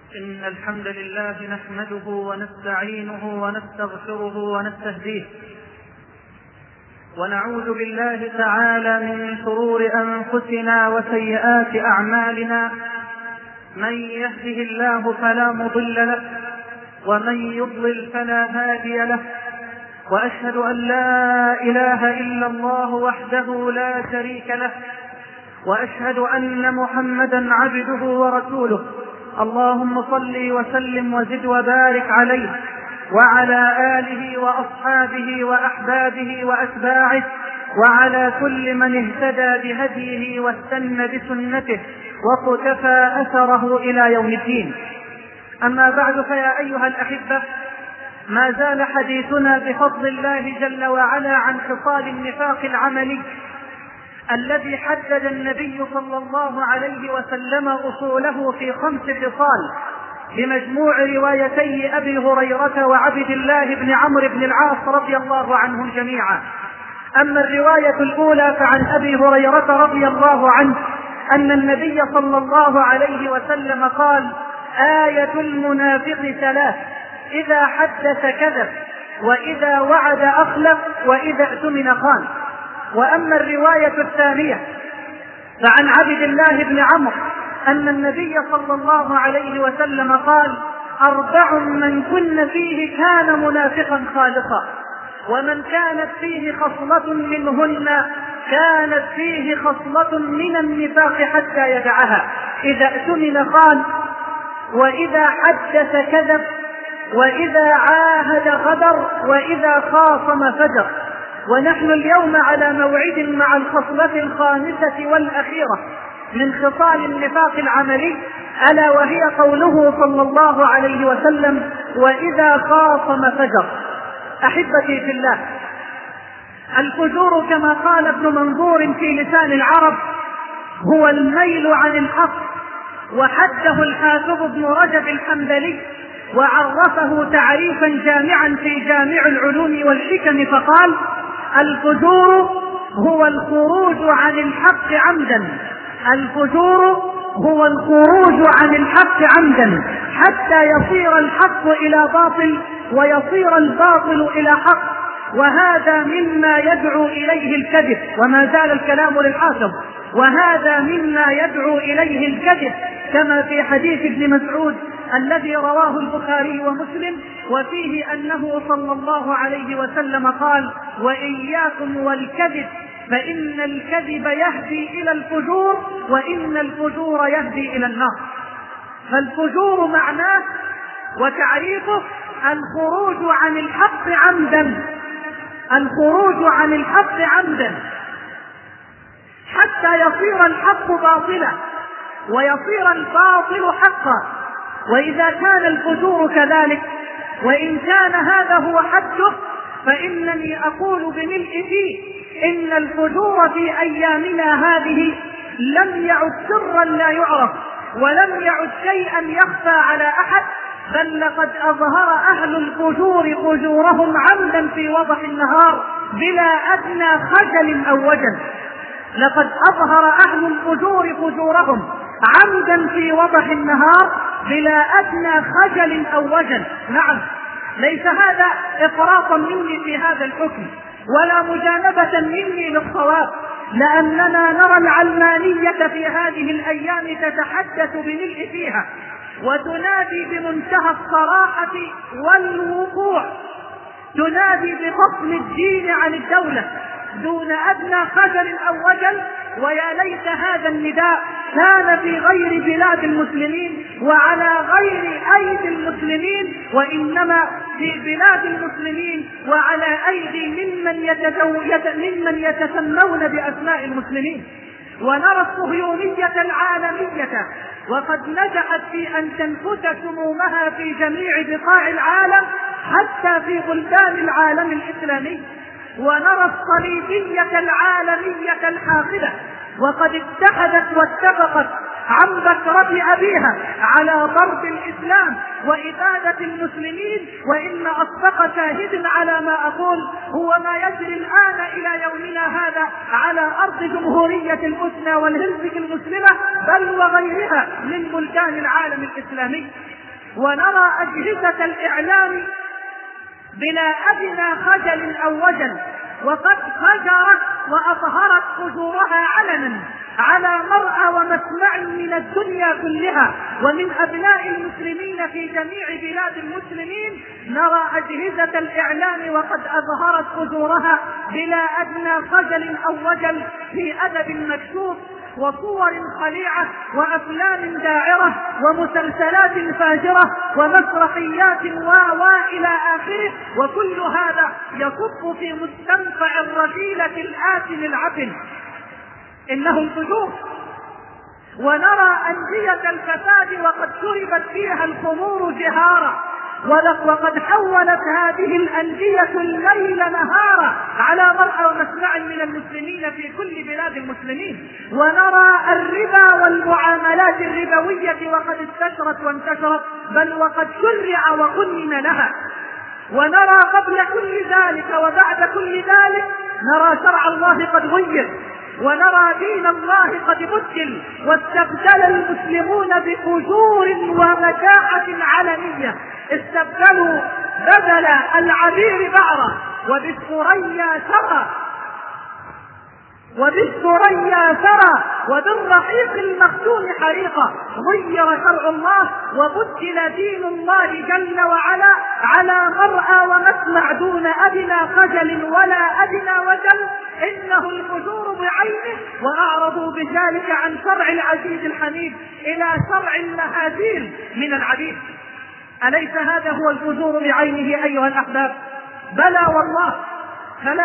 إن الحمد لله نحمده ونستعينه ونستغفره ونستهديه، ونعوذ بالله تعالى من شرور أنفسنا وسيئات أعمالنا. من يهده الله فلا مضل له، ومن يضلل فلا هادي له، وأشهد أن لا إله إلا الله وحده لا شريك له، وأشهد أن محمدا عبده ورسوله. اللهم صل وسلم وزد وبارك عليه وعلى آله وأصحابه وأحبابه وأتباعه، وعلى كل من اهتدى بهديه واستنى بسنته وقتفى أثره إلى يوم الدين. أما بعد، فيا أيها الأحبة، ما زال حديثنا بفضل الله جل وعلا عن خصال النفاق العملي الذي حدد النبي صلى الله عليه وسلم أصوله في 5 خصال بمجموع روايتي أبي هريرة وعبد الله بن عمرو بن العاص رضي الله عنهم جميعا. أما الرواية الأولى فعن أبي هريرة رضي الله عنه أن النبي صلى الله عليه وسلم قال: آية المنافق 3: إذا حدث كذب، وإذا وعد أخلف، وإذا اؤتمن خان. وأما الرواية الثانية فعن عبد الله بن عمرو أن النبي صلى الله عليه وسلم قال: 4 من كن فيه كان منافقا خالصا، ومن كانت فيه خصلة منهن كانت فيه خصلة من النفاق حتى يدعها: إذا اؤتمن خان، وإذا حدث كذب، وإذا عاهد غدر، وإذا خاصم فجر. ونحن اليوم على موعد مع الخصلة الخامسة والأخيرة من خصال النفاق العملي، ألا وهي قوله صلى الله عليه وسلم: وإذا خاصم فجر. أحبتي في الله، الفجور كما قال ابن منظور في لسان العرب هو الميل عن الحق، وحده الحافظ ابن رجب الحنبلي وعرفه تعريفا جامعا في جامع العلوم والحكم فقال: الفجور هو الخروج عن الحق عمدا. الفجور هو الخروج عن الحق عمدا حتى يصير الحق إلى باطل ويصير الباطل إلى حق، وهذا مما يدعو إليه الكذب. وما زال الكلام للحافظ: وهذا مما يدعو إليه الكذب، كما في حديث ابن مسعود الذي رواه البخاري ومسلم، وفيه أنه صلى الله عليه وسلم قال: وإياكم والكذب فإن الكذب يهدي إلى الفجور، وإن الفجور يهدي إلى النار. فالفجور معناه وتعريفه الخروج عن الحق عمدا، الخروج عن الحق عمدا حتى يصير الحق باطلا ويصير الباطل حقا. وإذا كان الفجور كذلك، وإن كان هذا هو حده، فإنني أقول بملء فيه إن الفجور في أيامنا هذه لم يعد سرا لا يعرف، ولم يعد شيئا يخفى على أحد، بل لقد أظهر أهل الفجور فجورهم عمدا في وضح النهار بلا أدنى خجل أو وجل. لقد أظهر أهل الفجور فجورهم عمدا في وضح النهار بلا أدنى خجل أو وجل. نعم، ليس هذا إفراطا مني في هذا الحكم ولا مجانبة مني للصواب، لأننا نرى العلمانية في هذه الأيام تتحدث بملء فيها وتنادي بمنتهى الصراحة والوقوع، تنادي بفصل الدين عن الدولة دون أدنى خجل أو وجل. ويا ليت هذا النداء كان في غير بلاد المسلمين وعلى غير أيدي المسلمين، وإنما في بلاد المسلمين وعلى أيدي ممن يتسمون بأسماء المسلمين. ونرى الصهيونية العالمية وقد نجحت في أن تنفث سمومها في جميع بقاع العالم حتى في بلدان العالم الإسلامي. ونرى الصليبية العالمية الحاقدة وقد اتحدت واتفقت عن بكرة أبيها على ضرب الإسلام وإبادة المسلمين. وإن أصدق شاهد على ما أقول هو ما يجري الآن إلى يومنا هذا على أرض جمهورية البوسنة والهرسك المسلمة، بل وغيرها من بلدان العالم الإسلامي. ونرى أجهزة الإعلام بلا أدنى خجل أو وجل، وقد فجرت وأظهرت فجورها علنا على مرأى ومسمع من الدنيا كلها ومن أبناء المسلمين في جميع بلاد المسلمين. نرى أجهزة الإعلام وقد أظهرت فجورها بلا أدنى خجل أو وجل في أدب مكشوف وصور خليعة وأفلام داعرة ومسلسلات فاجرة ومسرحيات إلى آخره، وكل هذا يصب في مستنفع الرذيلة الآثم العفن، إنه الفجور. ونرى أندية الفساد وقد شربت فيها الخمور جهارا، وقد حولت هذه الأندية الليل نهارا على مرأى ومسمع من المسلمين في كل بلاد المسلمين. ونرى الربا والمعاملات الربوية وقد استشرت وانتشرت، بل وقد شرع وقنن لها. ونرى قبل كل ذلك وبعد كل ذلك نرى شرع الله قد غير، ونرى دين الله قد بدل، واستبدل المسلمون بفجور ومجاعة علنية. استبدلوا بدل العبير بعرة وبالثريا ثرى وبالرحيق المختوم حريقا. غير شرع الله وبدل دين الله جل وعلا على مرأى ومسمع دون أدنى خجل ولا أدنى وجل، إنه الفجور بعينه. وأعرضوا بذلك عن شرع العزيز الحميد إلى شرع المهازيل من العبيد. أليس هذا هو الفجور بعينه أيها الأحباب؟ بلى والله. فلا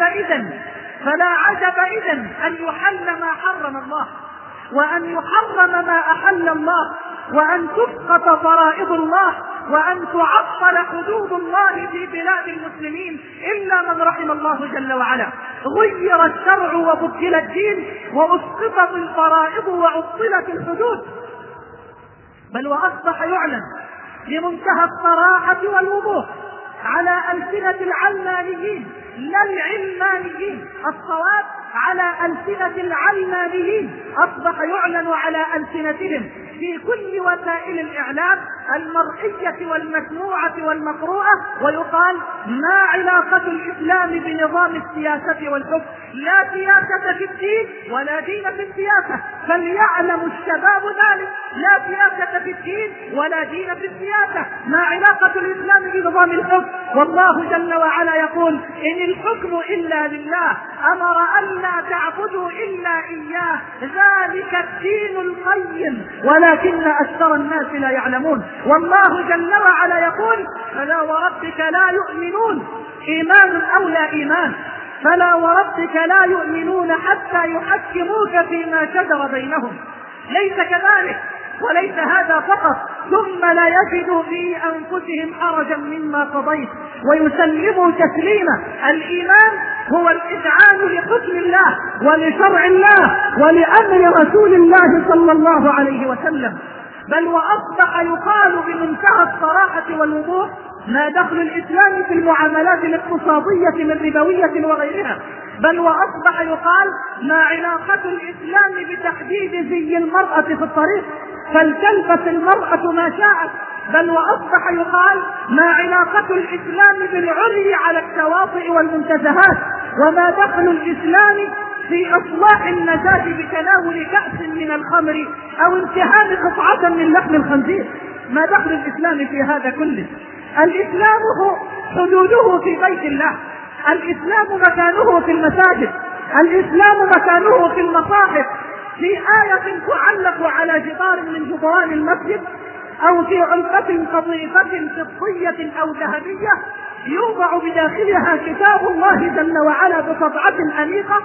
عجب إذن أن يحل ما حرم الله، وأن يحرم ما أحل الله، وأن تسقط فرائض الله، وأن تعطل حدود الله في بلاد المسلمين إلا من رحم الله جل وعلا. غير الشرع وبدل الدين وأسقطت الفرائض وعطلت الحدود، بل وأصبح يعلن بمنتهى الصراحة والوضوح على ألسنة العلمانيين لا العلمانيين، الصواب على ألسنة العلمانيين، أصبح يعلن على ألسنتهم في كل وسائل الإعلام المرئية والمسموعة والمقروءة، ويقال ما علاقة الإسلام بنظام السياسة والحكم؟ لا سياسة في الدين ولا دين في السياسة، فليعلم الشباب ذلك. لا سياسة في الدين ولا دين في السياسة، ما علاقة الإسلام بنظام الحكم؟ والله جل وعلا يقول إن الحكم إلا لله، أمر ألا تعبدوا إلا إياه، ذلك الدين القيم ولكن أكثر الناس لا يعلمون. والله جل وعلا يقول فلا وربك لا يؤمنون إيمان أو لا إيمان، فلا وربك لا يؤمنون حتى يحكموك فيما شجر بينهم. ليس كذلك، وليس هذا فقط، ثم لا يجدوا في أنفسهم حرجا مما قضيت ويسلموا تسليما. الإيمان هو الإذعان لحكم الله ولشرع الله ولأمر رسول الله صلى الله عليه وسلم. بل وأصبح يقال بمنتهى الصراحة والوضوح ما دخل الإسلام في المعاملات الاقتصادية من ربوية وغيرها. بل وأصبح يقال ما علاقة الإسلام بتحديد زي المرأة في الطريق فلتلبس المرأة ما شاءت. بل وأصبح يقال ما علاقة الإسلام بالعري على الشواطئ والمنتزهات، وما دخل الإسلام في إصلاح النجاة بتناول كأس من الخمر أو امتهان قطعة من لحم الخنزير. ما دخل الإسلام في هذا كله؟ الإسلام حدوده في بيت الله، الإسلام مكانه في المساجد، الإسلام مكانه في المصاحف، في آية تعلق على جدار من جدران المسجد، أو في علبة قطيفة فضية أو ذهبية يوضع بداخلها كتاب الله جل وعلا بطبعة أنيقة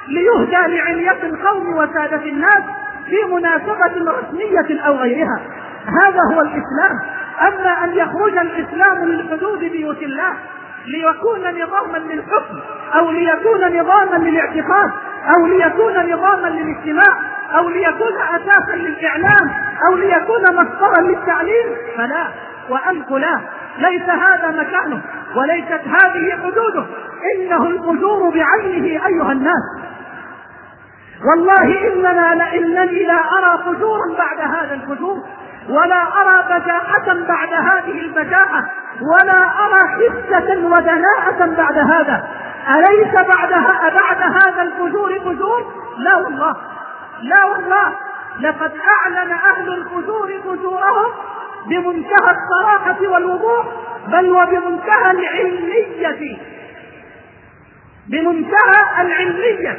ليهدى لعلية القوم وسادة الناس في مناسبة رسمية أو غيرها. هذا هو الإسلام. أما أن يخرج الإسلام من حدود بيوت الله ليكون نظاما للحكم، أو ليكون نظاما للاعتقاد، أو ليكون نظاما للاجتماع، أو ليكون أساسا للإعلام، أو ليكون مصدرا للتعليم، فلا وألف لا، ليس هذا مكانه وليست هذه حدوده. إنه الفجور بعينه أيها الناس. والله إنني لا أرى فجورا بعد هذا الفجور، ولا أرى بجاحة بعد هذه البجاحة، ولا أرى حسة ودناءة بعد هذا. أليس بعد هذا الفجور فجور؟ لا والله، لا والله، لقد أعلن أهل الفجور فجورهم بمنتهى الصراحة والوضوح، بل وبمنتهى العلمية، بمنتهى العلمية.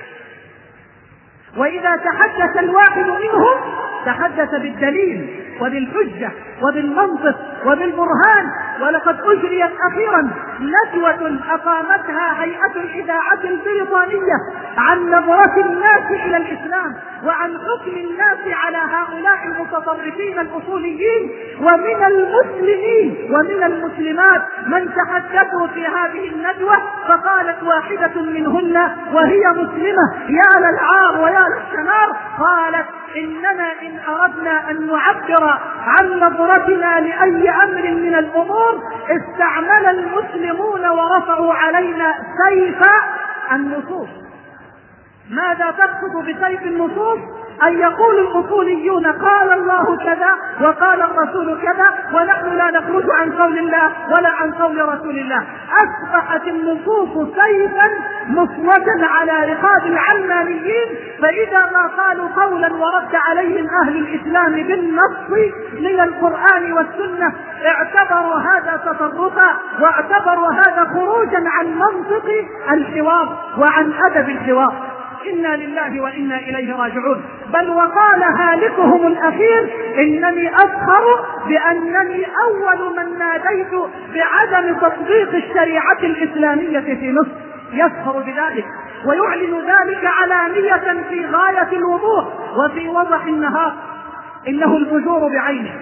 وإذا تحدث الواحد منهم تحدث بالدليل وبالحجة وبالمنطق وبالبرهان. ولقد أجريت أخيرا ندوة أقامتها هيئة الإذاعة البريطانية عن نظرة الناس إلى الإسلام وعن حكم الناس على هؤلاء المتطرفين الأصوليين، ومن المسلمين ومن المسلمات من تحدثوا في هذه الندوة، فقالت واحدة منهن وهي مسلمة يا للعار ويا للشنار، قالت: إننا إن أردنا أن نعبر عن نظرتنا لأي أمر من الأمور استعمل المسلمون ورفعوا علينا سيف النصوص. ماذا تقصد بسيف النصوص؟ أن يقول الأصوليون قال الله كذا وقال الرسول كذا، ونحن لا نخرج عن قول الله ولا عن قول رسول الله. أصبحت النصوص سيفا مسودا على رقاب العلمانيين، فإذا ما قالوا قولا ورد عليهم أهل الإسلام بالنص من القرآن والسنة اعتبروا هذا تطرفا، واعتبروا هذا خروجا عن منطق الحوار وعن أدب الحوار. إنا لله وإنا إليه راجعون. بل وقال هالكهم الأخير: إنني أفخر بأنني أول من ناديت بعدم تطبيق الشريعة الإسلامية في مصر. يفخر بذلك ويعلن ذلك علانية في غاية الوضوح وفي وضح النهار. إنه الفجور بعينه،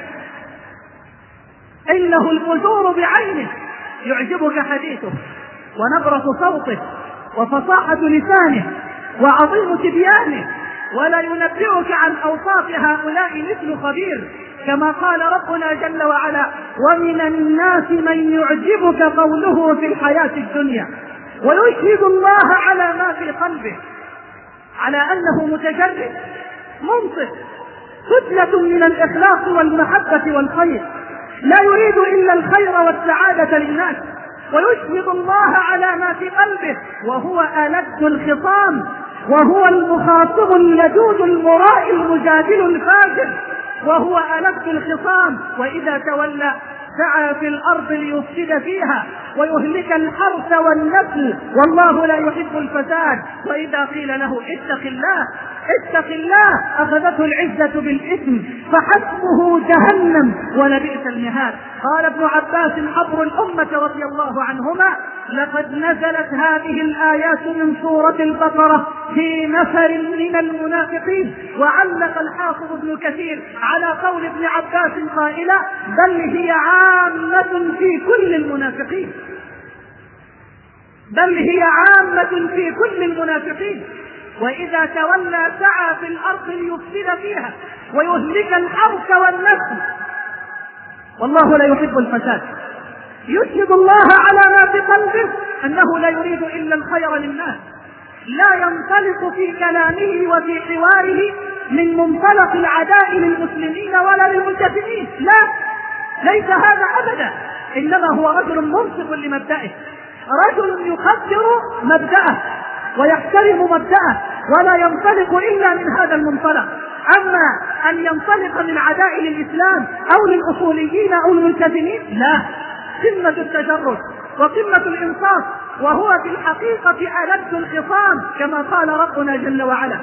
إنه الفجور بعينه. يعجبك حديثه ونبرة صوته وفصاحة لسانه وعظيم تبيانه، ولا ينبئك عن أوصاف هؤلاء مثل خبير، كما قال ربنا جل وعلا: ومن الناس من يعجبك قوله في الحياة الدنيا ويشهد الله على ما في قلبه، على أنه متجرد منصف، فتنة من الإخلاص والمحبة والخير، لا يريد إلا الخير والسعادة للناس، ويشهد الله على ما في قلبه، وهو ألد الخصام، وهو المخاطب اللدود المرائي المجادل الفاجر، وهو ألد الخصام. وإذا تولى سعى في الأرض ليفسد فيها ويهلك الحرث والنسل، والله لا يحب الفساد. وإذا قيل له اتق الله اتق الله أخذته العزة بالإثم فحسبه جهنم ولبئس المهاد. قال ابن عباس حبر الأمة رضي الله عنهما: لقد نزلت هذه الآيات من سورة البقرة في نفر من المنافقين. وعلق الحافظ ابن كثير على قول ابن عباس قائلا: بل هي عامة في كل المنافقين، بل هي عامة في كل المنافقين. وإذا تولى سعى في الأرض ليفسد فيها ويهلك الحرث والنسل، والله لا يحب الفساد. يشهد الله على ما في قلبه أنه لا يريد إلا الخير للناس، لا ينطلق في كلامه وفي حواره من منطلق العداء للمسلمين ولا للمنتفعين، لا، ليس هذا أبدا، إنما هو رجل منصف لمبدئه، رجل يقدر مبدأه ويحترم مبدأه ولا ينطلق إلا من هذا المنطلق. أما أن ينطلق من عداء للإسلام أو للأصوليين أو المنتفعين، لا، قمة التجرد وقمة الإنصاف، وهو في الحقيقة ألد الخصام كما قال ربنا جل وعلا.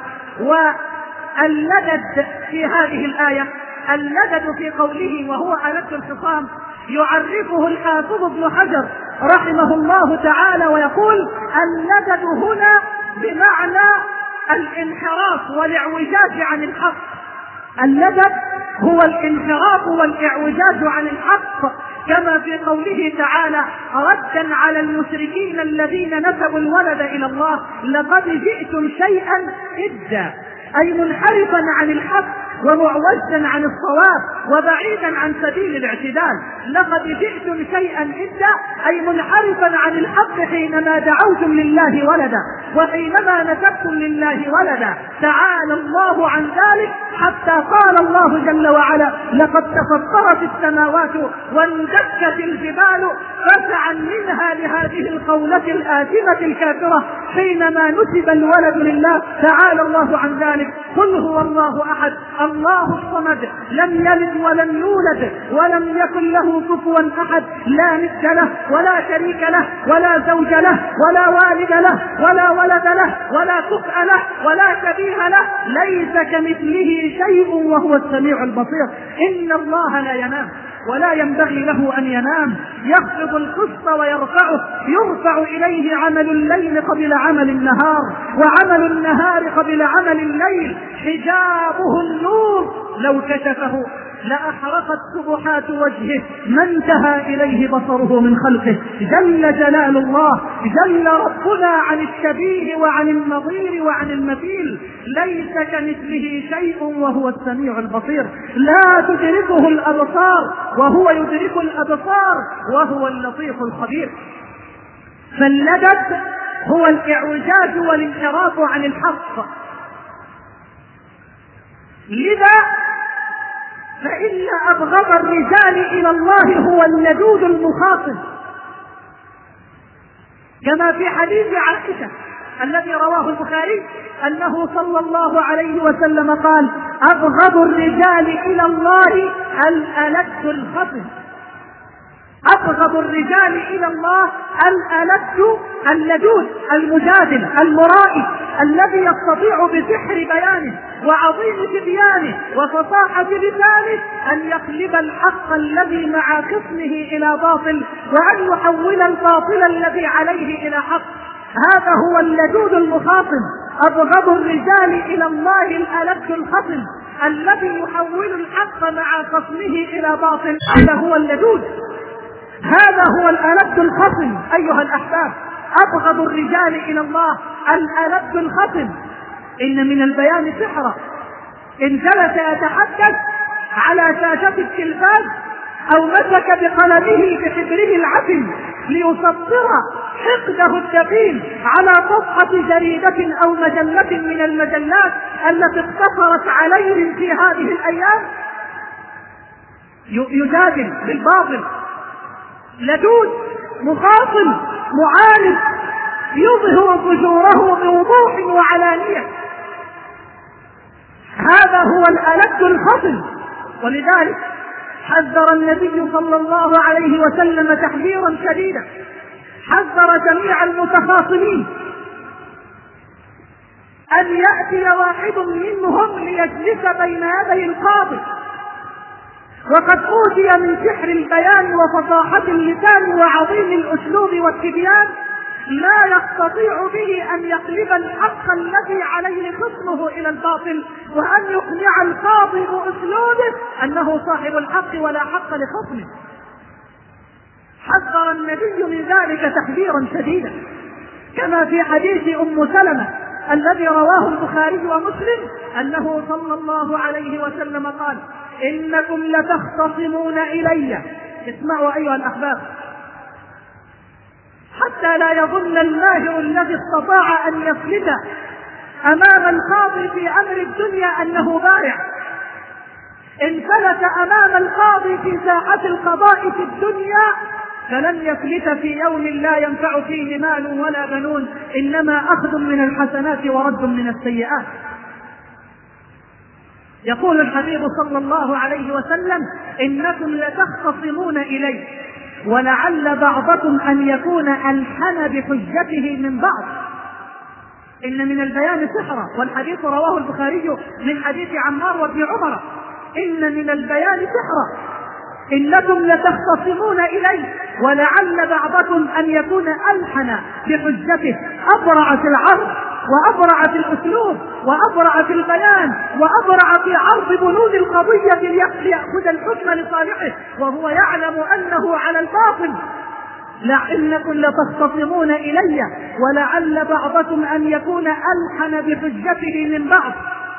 واللدد في هذه الآية، اللدد في قوله وهو ألد الخصام، يعرفه الحافظ ابن حجر رحمه الله تعالى ويقول: اللدد هنا بمعنى الانحراف والاعوجاج عن الحق. اللدد هو الانحراف والاعوجاج عن الحق، كما في قوله تعالى: ردا على المشركين الذين نسبوا الولد إلى الله لقد جئتم شيئا إدا، أي منحرفا عن الحق ومعوجا عن الصواب وبعيدا عن سبيل الاعتدال. لقد جئتم شيئا إدا أي منحرفا عن الحق حينما دعوتم لله ولدا وحينما نسبتم لله ولدا. تعالى الله عن ذلك حتى قال الله جل وعلا: لقد تفطرت السماوات واندكت الجبال فزعا منها لهذه القولة الآثمة الكافرة حينما نسب الولد لله. تعالى الله عن ذلك. قل هو الله أحد الله الصمد لم يلد ولم يولد ولم يكن له كفوا أحد، لا ند له ولا شريك له ولا زوج له ولا والد له ولا ولد له ولا كفء له ولا شبيه له، ليس كمثله شيء وهو السميع البصير. إن الله لا ينام ولا ينبغي له أن ينام، يخفض القسط ويرفعه، يرفع إليه عمل الليل قبل عمل النهار وعمل النهار قبل عمل الليل، حجابه النور لو كشفه لأحرقت سبحات وجهه ما انتهى إليه بصره من خلقه. جل جلال الله، جل ربنا عن الشبيه وعن النظير وعن المثيل، ليس كمثله شيء وهو السميع البصير. لا تدركه الأبصار وهو يدرك الأبصار وهو اللطيف الخبير. فاللدد هو الإعوجاج والانحراف عن الحق. لذا فإن أبغض الرجال إلى الله هو اللدود المخاطب، كما في حديث عائشة الذي رواه البخاري أنه صلى الله عليه وسلم قال: أبغض الرجال إلى الله الألد الخطب. أبغض الرجال إلى الله الألد اللدود المجادل المرائي الذي يستطيع بسحر بيانه وعظيم تبيانه وفصاحة لسانه أن يقلب الحق الذي مع خصمه إلى باطل وأن يحول الباطل الذي عليه إلى حق. هذا هو اللدود المخاصم. أبغض الرجال إلى الله الألد الخصم الذي يحول الحق مع خصمه إلى باطل، هذا هو اللدود، هذا هو الألد الخصم. أيها الأحباب، أبغض الرجال إلى الله الألد الخصم. إن من البيان سحرا. إن جلس يتحدث على شاشة التلفاز أو مسك بقلمه بحبره العفن ليسطر حقده الدفين على صفحة جريدة أو مجلة من المجلات التي اقتصرت عليهم في هذه الأيام، يجادل بالباطل، لدود مخاصم معاند، يظهر فجوره بوضوح وعلانية. هذا هو الألد الخصم. ولذلك حذر النبي صلى الله عليه وسلم تحذيرا شديدا، حذر جميع المتخاصمين أن يأتي واحد منهم ليجلس بين يدي القاضي وقد أوتي من سحر البيان وفصاحة اللسان وعظيم الأسلوب والتبيان لا يستطيع به أن يقلب الحق الذي عليه خصمه إلى الباطل، وأن يقنع القاضي بأسلوبه أنه صاحب الحق ولا حق لخصمه. حذر النبي من ذلك تحذيرا شديدا، كما في حديث أم سلمة الذي رواه البخاري ومسلم أنه صلى الله عليه وسلم قال: إنكم لتختصمون إلي. اسمعوا أيها الأحباب، حتى لا يظن الماهر الذي استطاع أن يفلت أمام القاضي في أمر الدنيا أنه بارع. إن فلت أمام القاضي في ساحة القضاء في الدنيا فلن يفلت في يوم لا ينفع فيه مال ولا بنون، إنما أخذ من الحسنات ورد من السيئات. يقول الحبيب صلى الله عليه وسلم: إنكم لتختصمون إلي ولعل بعضكم أن يكون ألحن بحجته من بعض. إن من البيان سحرا، والحديث رواه البخاري من حديث عمار وابن عمر. إن من البيان سحرا، إنكم لتختصمون إلي ولعل بعضكم أن يكون ألحن بحجته، أبرع في العرض وأبرع في الأسلوب وأبرع في البيان وأبرع في عرض بنود القضية ليأخذ الحكم لصالحه وهو يعلم أنه على الباطل. لعلكم لتختصمون إلي ولعل بعضكم أن يكون ألحن بحجته من بعض،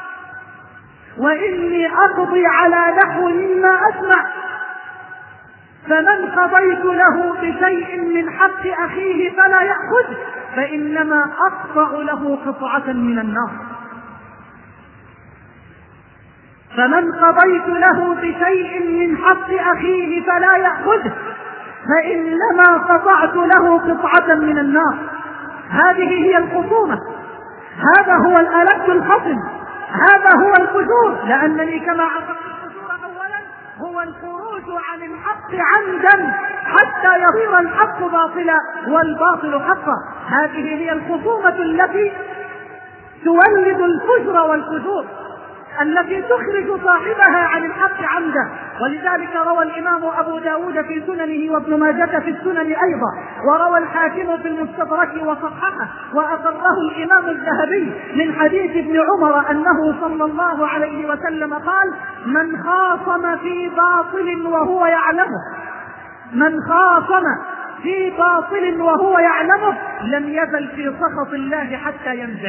وإني أقضي على نحو مما أسمع، فمن قضيت له بشيء من حق أخيه فلا يأخذ، فإنما أقطع له قطعة من النار. فمن قضيت له بشيء من حق أخيه فلا يأخذه فإنما قطعت له قطعة من النار. هذه هي الخصومة، هذا هو الألد الخصم، هذا هو الفجور، لأنني كما عرفت الفجور أولا هو الخروج عن الحق عمدا حتى يصير الحق باطلا والباطل حقا. هذه هي الخصومة التي تولد الفجر والفجور، التي تخرج صاحبها عن الحق عمدا. ولذلك روى الإمام أبو داود في سننه وابن ماجة في السنن أيضا، وروى الحاكم في المستدرك وصححه وأقره الإمام الذهبي من حديث ابن عمر أنه صلى الله عليه وسلم قال: من خاصم في باطل وهو يعلمه، من خاصم في باطل وهو يعلمه لم يزل في سخط الله حتى ينزع.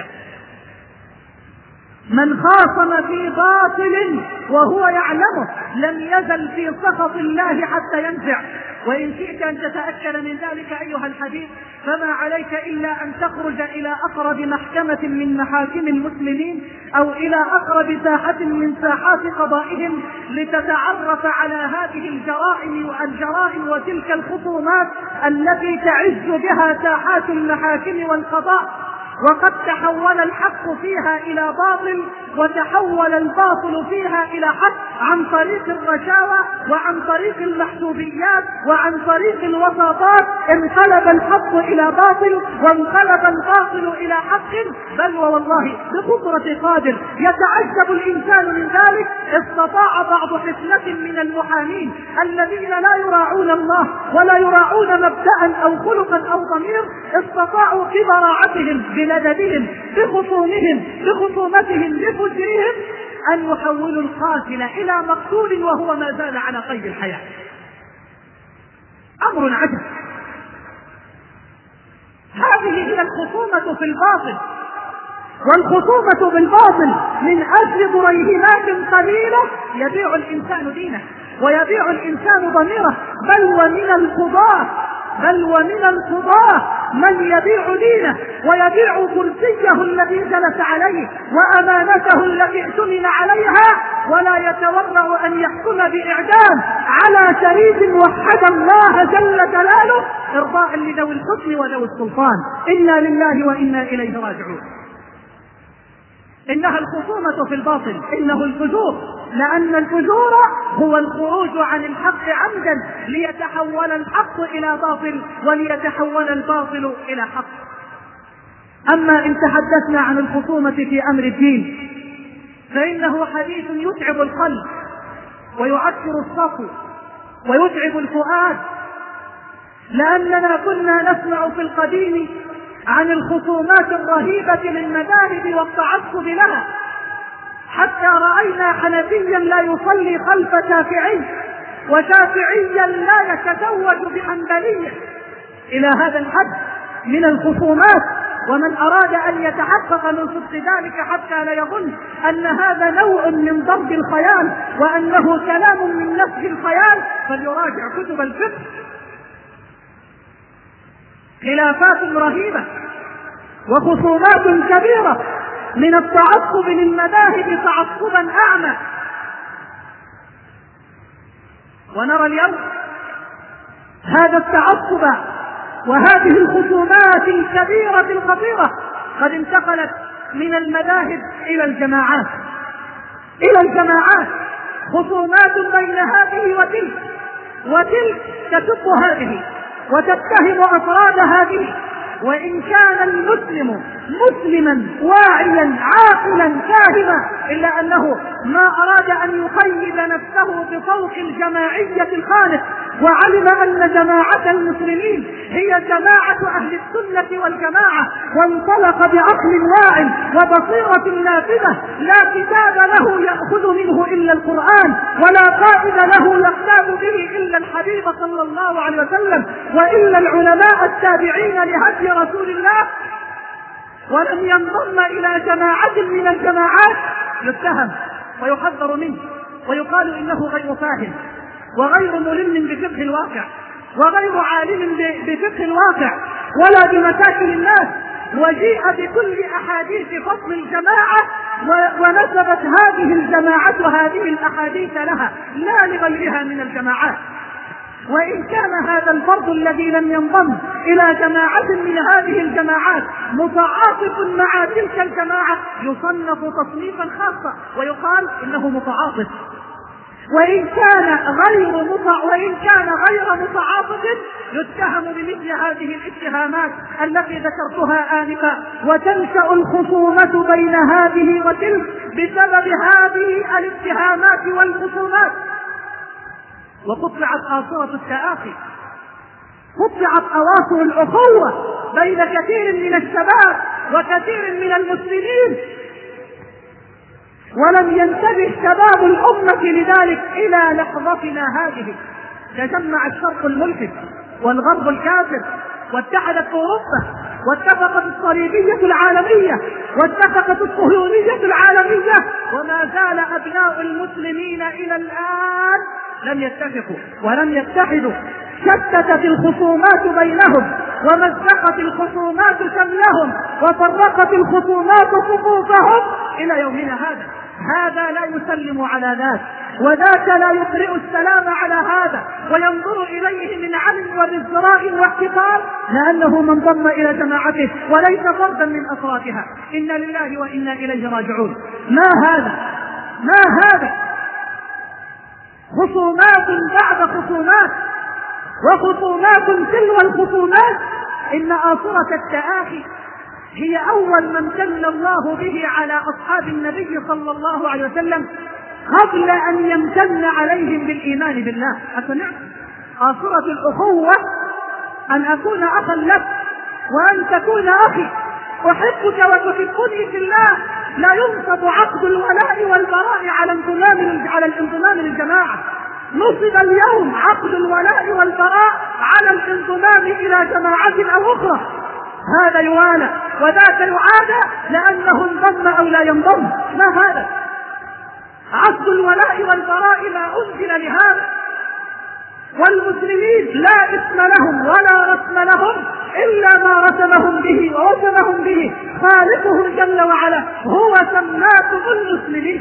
من خاصم في باطل وهو يعلمه لم يزل في سخط الله حتى ينزع. وإن شئت أن تتأكد من ذلك أيها الحبيب فما عليك إلا أن تخرج إلى أقرب محكمة من محاكم المسلمين أو إلى أقرب ساحة من ساحات قضائهم لتتعرف على هذه الجرائم وتلك الخصومات التي تعز بها ساحات المحاكم والقضاء. وقد تحول الحق فيها إلى باطل وتحول الباطل فيها إلى حق عن طريق الرشاوى وعن طريق المحسوبيات وعن طريق الوساطات. انقلب الحق إلى باطل وانقلب الباطل إلى حق، بل والله بقدرة قادر يتعجب الإنسان من ذلك. استطاع بعض حفلة من المحامين الذين لا يراعون الله ولا يراعون مبدأ أو خلقا أو ضمير، استطاعوا ببراعتهم بلددهم بخصومهم بخصومتهم بفجرهم أن يحولوا القاتل إلى مقتول وهو ما زال على قيد الحياة. أمر عجب. هذه هي الخصومة في الباطل، والخصومة بالباطل من أجل دريهمات قليلة يبيع الإنسان دينه ويبيع الإنسان ضميره، بل ومن القضاة من يبيع دينه ويبيع كرسيه الذي جلس عليه وأمانته التي اؤتمن عليها، ولا يتورع أن يحكم بإعدام على شريف وحد الله جل جلاله إرضاء لذوي الحكم وذوي السلطان. إنا لله وإنا إليه راجعون. إنها الخصومة في الباطل، إنه الفجور، لأن الفجور هو الخروج عن الحق عمدا ليتحول الحق إلى باطل وليتحول الباطل إلى حق. أما إن تحدثنا عن الخصومة في أمر الدين فإنه حديث يتعب القلب ويعكر الصفو ويتعب الفؤاد، لأننا كنا نسمع في القديم عن الخصومات الرهيبة للمذاهب والتعصب لها، حتى رأينا حنفيا لا يصلي خلف شافعي وشافعيا لا يتزوج بحنبلية. إلى هذا الحد من الخصومات. ومن أراد أن يتحقق من صدق ذلك حتى لا يظن أن هذا نوع من ضرب الخيال وأنه كلام من نفس الخيال فليراجع كتب الفقه. خلافات رهيبة وخصومات كبيرة من التعصب للمذاهب تعصبا أعمى. ونرى اليوم هذا التعصب وهذه الخصومات الكبيرة الخطيرة قد انتقلت من المذاهب إلى الجماعات، خصومات بين هذه وتلك تسب هذه وتتهم أفراد هذه. وإن كان المسلم مسلما واعيا عاقلا فاهما إلا أنه ما أراد أن يقيد نفسه بفوق الجماعية الخالق، وعلم أن جماعة المسلمين هي جماعة أهل السنة والجماعة، وانطلق بعقل واعٍ وبصيرة نافذة. لا كتاب له يأخذ منه إلا القرآن، ولا قائد له يقتاد به إلا الحبيب صلى الله عليه وسلم وإلا العلماء التابعين لهدي رسول الله، ولم ينضم إلى جماعة من الجماعات يتهم ويحذر منه ويقال إنه غير فاهم وغير ملم بفقه الواقع وغير عالم بفقه الواقع ولا بمشاكل الناس. وجيء بكل أحاديث فضل الجماعة ونسبت هذه الجماعة هذه الأحاديث لها لا لغيرها من الجماعات. وإن كان هذا الفرد الذي لم ينضم إلى جماعة من هذه الجماعات متعاطف مع تلك الجماعة يصنف تصنيفا خاصا ويقال إنه متعاطف. وإن كان غير متعاطف يتهم بمثل هذه الاتهامات التي ذكرتها آنفا، وتنشأ الخصومة بين هذه وتلك بسبب هذه الاتهامات والخصومات. وقطعت آصرة التآخي، قطعت أواصر الأخوة بين كثير من الشباب وكثير من المسلمين، ولم ينتبه شباب الأمة لذلك إلى لحظتنا هذه. تجمع الشرق الملحد والغرب الكافر، واتحدت أوروبا، واتفقت الصليبية العالمية، واتفقت الصهيونية العالمية، وما زال أبناء المسلمين إلى الآن لم يتفقوا ولم يتحدوا. شتتت الخصومات بينهم، ومزقت الخصومات شملهم، وفرقت الخصومات صفوفهم إلى يومنا هذا. هذا لا يسلم على ذاك، وذاك لا يقرئ السلام على هذا وينظر إليه من علم وبازدراء واحتقار، لأنه من ضم إلى جماعته وليس فردا من أفرادها. إنا لله وإنا إليه راجعون. ما هذا خصومات بعد خصومات، وخصومات تلو الخصومات. إن آصرة التآخي هي أول من امتن الله به على أصحاب النبي صلى الله عليه وسلم قبل أن يمتن عليهم بالإيمان بالله. أسمعت آصرة الأخوة أن أكون أخا لك وأن تكون أخي، أحبك وتحبني في الله. لا ينصب عقد الولاء والبراء على الانضمام للجماعة. نصب اليوم عقد الولاء والبراء على الانضمام إلى جماعة أو أخرى. هذا يوالى وذاك يعادى لأنه انضم أو لا ينضم. ما هذا؟ عقد الولاء والبراء ما أنزل لهذا، والمسلمين لا اسم لهم ولا رسم لهم إلا ما رسمهم به ورسمهم به خالقهم جل وعلا، هو سماكم المسلمين.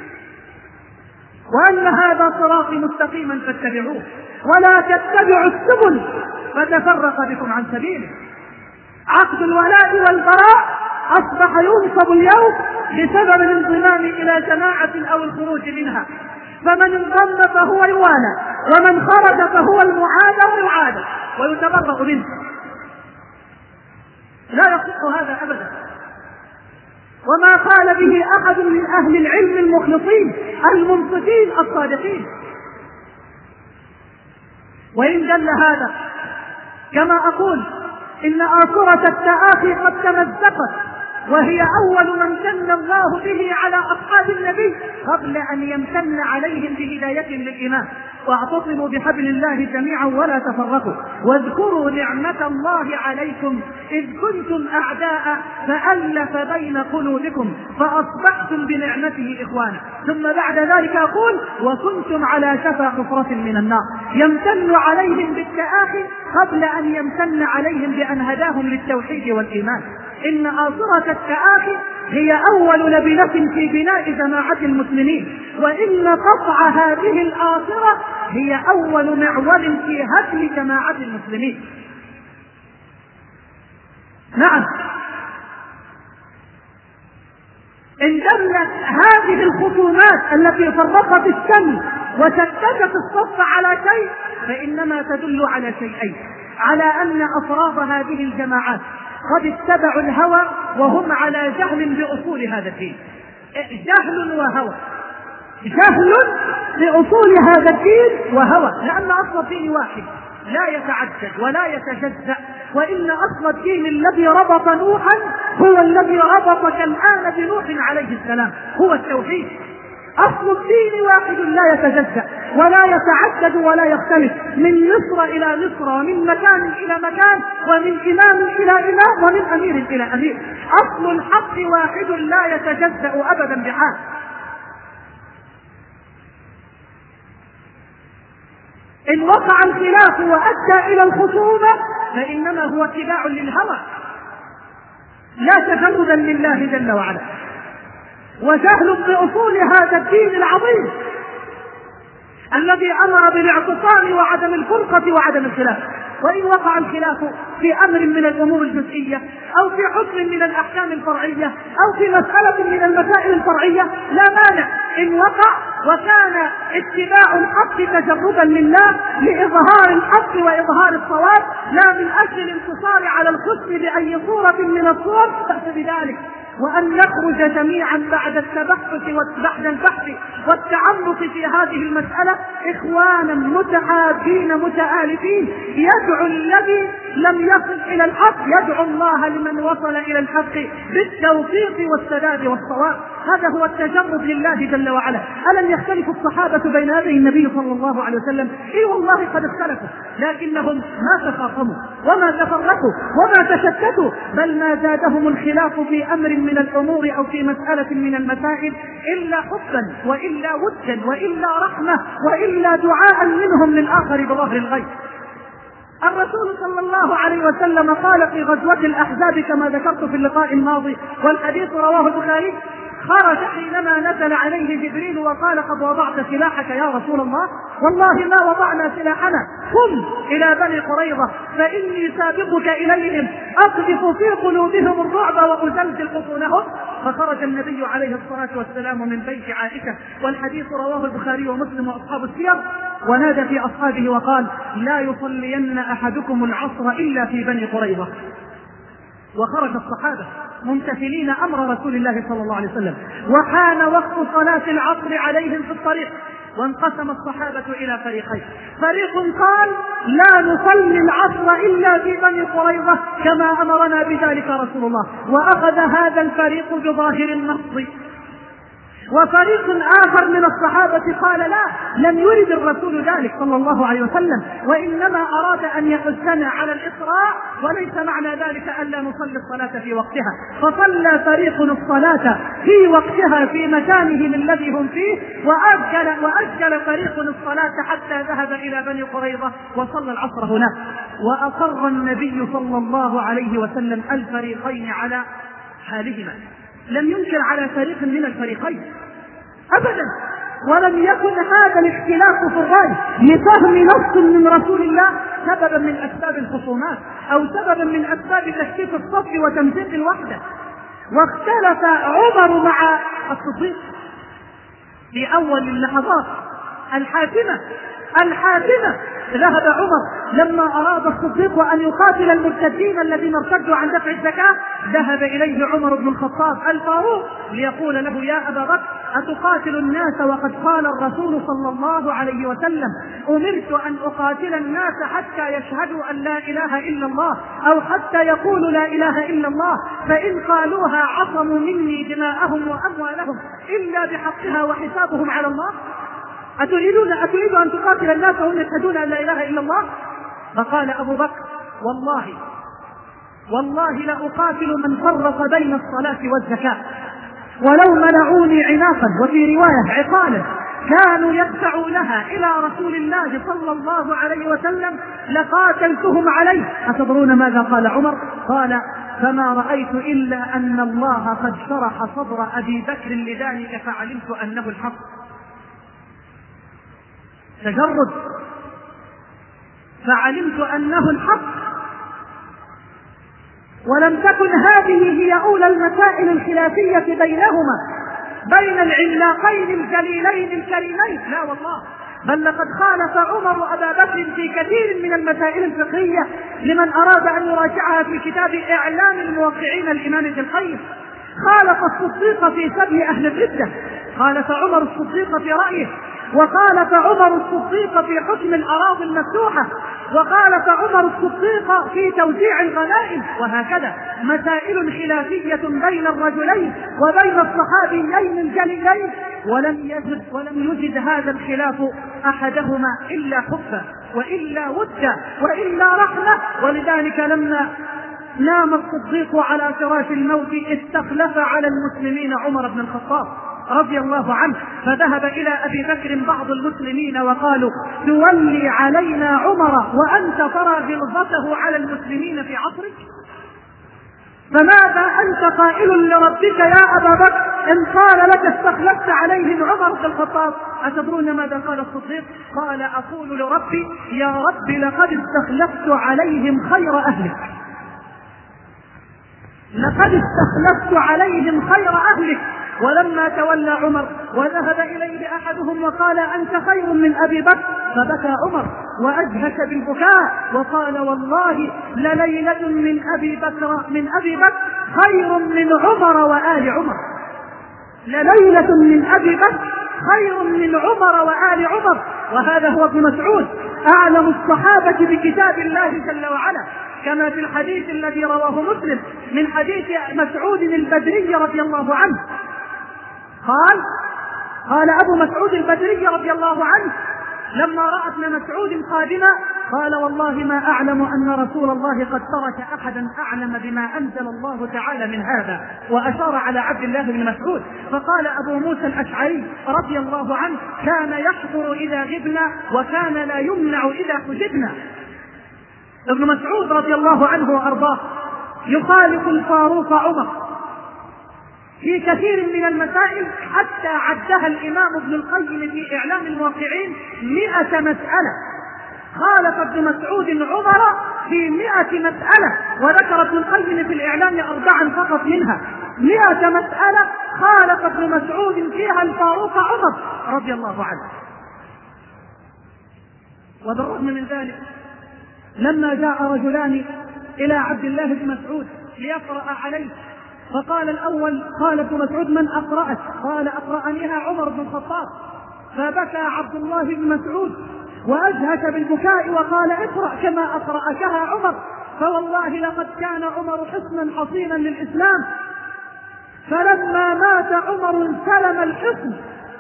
وأن هذا صراطي مستقيما فاتبعوه ولا تتبعوا السبل فتفرق بكم عن سبيله. عقد الولاء والبراء أصبح ينصب اليوم بسبب الانضمام إلى جماعة أو الخروج منها، فمن انضم فهو يوالى، ومن خرج فهو المعادى ويعادى ويتبرأ منه. لا يصح هذا أبدا، وما قال به أحد من أهل العلم المخلصين المنصفين الصادقين. وإن دل هذا كما أقول إن آصرة التآخي قد تمزقت، وهي أول من امتن الله به على أصحاب النبي قبل أن يمتن عليهم بهداية للإيمان. واعتصموا بحبل الله جميعا ولا تفرقوا، واذكروا نعمة الله عليكم إذ كنتم أعداء فألف بين قلوبكم فأصبحتم بنعمته إخوانا. ثم بعد ذلك أقول وكنتم على شفا حفرة من النار. يمتن عليهم بالتآخي قبل أن يمتن عليهم بأن هداهم للتوحيد والإيمان. إن آصرة التآخي هي أول لبنة في بناء جماعة المسلمين، وإن قطع هذه الآصرة هي أول معول في هدم جماعة المسلمين. نعم، إن دلت هذه الخصومات التي فرقت الشمل وشتتت الصف على شيء فإنما تدل على شيئين: على أن أفراد هذه الجماعات قد اتبعوا الهوى وهم على جهل بأصول هذا الدين. جهل وهوى، جهل بأصول هذا الدين وهوى، لأن أصل الدين واحد لا يتعدد ولا يتجزأ. وإن أصل الدين الذي ربط نوحا هو الذي ربطك الآن بنوح عليه السلام، هو التوحيد. أصل الدين واحد لا يتجزأ ولا يتعدد ولا يختلف، من مصر إلى مصر، ومن مكان إلى مكان، ومن إمام إلى إمام، ومن أمير إلى أمير. أصل الحق واحد لا يتجزأ أبدا بحال. إن وقع الخلاف وأدى إلى الخصومة فإنما هو اتباع للهوى لا تفردا لله جل وعلا. وجهل بأصول هذا الدين العظيم الذي أمر بالاعتصام وعدم الفرقة وعدم الخلاف. وإن وقع الخلاف في أمر من الأمور الجزئية أو في حكم من الأحكام الفرعية أو في مسألة من المسائل الفرعية لا مانع إن وقع، وكان اتباع الحق تجربا لله لإظهار الحق وإظهار الصواب لا من أجل الانتصار على الخصم بأي صورة من الصور، فأس بذلك. وأن نخرج جميعا بعد البحث والتعمق في هذه المسألة إخوانا متحابين متآلفين، يدعو الذي لم يصل إلى الحق، يدعو الله لمن وصل إلى الحق بالتوفيق والسداد والصواب. هذا هو التجرد لله جل وعلا. ألم يختلف الصحابة بين يدي النبي صلى الله عليه وسلم؟ إي والله قد اختلفوا، لكنهم ما تفاقموا وما تفرقوا وما تشتتوا، بل ما زادهم الخلاف في أمر من الأمور أو في مسألة من المسائل إلا حبا وإلا ودا وإلا رحمة وإلا دعاء منهم للآخر بظهر الغيب. الرسول صلى الله عليه وسلم قال في غزوة الأحزاب كما ذكرت في اللقاء الماضي والحديث رواه البخاري: خرج حينما نزل عليه جبريل وقال: قد وضعت سلاحك يا رسول الله؟ والله ما وضعنا سلاحنا، قم إلى بني قريظة فإني سابقك إليهم أقذف في قلوبهم الرعب وأزلزل بطونهم. فخرج النبي عليه الصلاة والسلام من بيت عائشة، والحديث رواه البخاري ومسلم وأصحاب السير، ونادى في أصحابه وقال: لا يصلين أحدكم العصر إلا في بني قريظة. وخرج الصحابة ممتثلين أمر رسول الله صلى الله عليه وسلم، وحان وقت صلاة العصر عليهم في الطريق، وانقسم الصحابة إلى فريقين: فريق قال: لا نصلي العصر إلا في بني قريظة كما أمرنا بذلك رسول الله، وأخذ هذا الفريق بظاهر النص. وفريق آخر من الصحابة قال: لا، لم يرد الرسول ذلك صلى الله عليه وسلم، وإنما أراد أن يحثنا على الإسراء، وليس معنى ذلك ألا نصلي الصلاة في وقتها. فصلى فريق الصلاة في وقتها في مكانهم الذي هم فيه، وأجل فريق الصلاة حتى ذهب إلى بني قريظة وصلى العصر هناك. وأقر النبي صلى الله عليه وسلم الفريقين على حالهما، لم ينكر على فريق من الفريقين أبدا، ولم يكن هذا الاختلاف في الرأي لفهم نص من رسول الله سببا من أسباب الخصومات أو سببا من أسباب تشتيت الصف وتمزيق الوحدة. واختلف عمر مع الصديق في أول اللحظات الحاسمة. ذهب عمر لما أراد الصديق أن يقاتل المرتدين الذين ارتدوا عن دفع الزكاة، ذهب إليه عمر بن الخطاب الفاروق ليقول له: يا أبا بكر، أتقاتل الناس وقد قال الرسول صلى الله عليه وسلم: أمرت أن أقاتل الناس حتى يشهدوا أن لا إله إلا الله أو حتى يقولوا لا إله إلا الله، فإن قالوها عصموا مني دماءهم وأموالهم إلا بحقها وحسابهم على الله. أتريد أن تقاتل الناس وهم يشهدون أن لا إله إلا الله؟ فقال أبو بكر: والله لأقاتل من فرق بين الصلاة والزكاة، ولو منعوني عناقا وفي رواية عقالا كانوا يدفعونها إلى رسول الله صلى الله عليه وسلم لقاتلتهم عليه. أتدرون ماذا قال عمر؟ قال: فما رأيت إلا أن الله قد شرح صدر أبي بكر لذلك فعلمت أنه الحق. تجرد، فعلمت أنه الحق. ولم تكن هذه هي أولى المسائل الخلافية بينهما، بين العملاقين الجليلين الكريمين، لا والله، بل لقد خالف عمر أبا بكر في كثير من المسائل الفقهية لمن أراد أن يراجعها في كتاب إعلام الموقعين الإمام ابن القيم. خالف الصديق في سبي أهل الردة، خالف عمر الصديق في رأيه، وخالف عمر الصديق في حكم الأراضي المفتوحة، وخالف عمر الصديق في توزيع الغنائم، وهكذا مسائل خلافية بين الرجلين وبين الصحابيين الجليلين، ولم يجد هذا الخلاف أحدهما إلا حبا وإلا ودا وإلا رحمة. ولذلك لما نام الصديق على فراش الموت استخلف على المسلمين عمر بن الخطاب رضي الله عنه، فذهب إلى أبي بكر بعض المسلمين وقالوا: تولي علينا عمر وأنت ترى غلظته على المسلمين في عصرك؟ فماذا أنت قائل لربك يا أبا بكر إن قال لك استخلفت عليهم عمر بن الخطاب؟ أتدرون ماذا قال الصديق؟ قال أقول لربي يا رب لقد استخلفت عليهم خير أهلك، لقد استخلفت عليهم خير أهلك. ولما تولى عمر وذهب إليه أحدهم وقال أنت خير من أبي بكر، فبكى عمر وأجهش بالبكاء وقال والله لليلة من أبي بكر خير من عمر وآل عمر، لليلة من أبي بكر خير من عمر وآل عمر. وهذا هو ابن مسعود أعلم الصحابة بكتاب الله جل وعلا، كما في الحديث الذي رواه مسلم من حديث مسعود البدري رضي الله عنه قال أبو مسعود البدري رضي الله عنه لما رأى ابن مسعود قادما قال والله ما أعلم أن رسول الله قد ترك أحدا أعلم بما أنزل الله تعالى من هذا، وأشار على عبد الله بن مسعود. فقال أبو موسى الأشعري رضي الله عنه كان يحضر إذا غبنا وكان لا يمنع إذا حجبنا. ابن مسعود رضي الله عنه وأرضاه يخالف الفاروق عمر في كثير من المسائل، حتى عدها الإمام ابن القيم في إعلام الموقعين 100 مسألة. خالف ابن مسعود عمر في 100 مسألة، وذكر ابن القيم في الإعلام 4 فقط منها. 100 مسألة خالف ابن مسعود فيها الفاروق عمر رضي الله عنه. وبالرغم من ذلك لما جاء رجلان إلى عبد الله بن مسعود ليقرأ عليه، فقال الأول قال ابن مسعود من أقرأت؟ قال أقرأنيها عمر بن الخطاب. فبكى عبد الله بن مسعود وأجهش بالبكاء وقال اقرأ كما أقرأكها عمر، فوالله لقد كان عمر حصنا حصينا للإسلام، فلما مات عمر انسلم الحصن،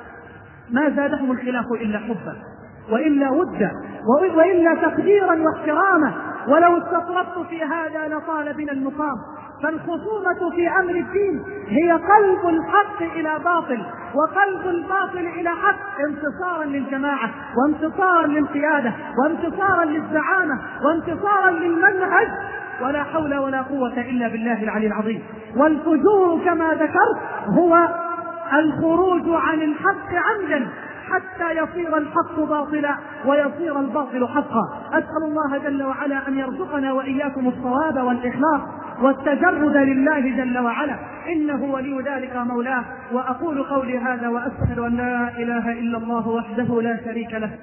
ما زادهم الخلاف إلا حبا وإلا ودا وإلا تقديرا واحتراما، ولو استطردت في هذا لطال بنا المقام. فالخصومة في أمر الدين هي قلب الحق إلى باطل وقلب الباطل إلى حق، انتصارا للجماعة وانتصارا للقيادة وانتصارا للزعامة وانتصارا للمنهج، ولا حول ولا قوة إلا بالله العلي العظيم. والفجور كما ذكرت هو الخروج عن الحق عمدا حتى يصير الحق باطلا ويصير الباطل حقا. أسأل الله جل وعلا أن يرزقنا وإياكم الصواب والإخلاص والتجرد لله جل وعلا، إنه ولي ذلك مولاه. وأقول قولي هذا وأشهد أن لا إله إلا الله وحده لا شريك له،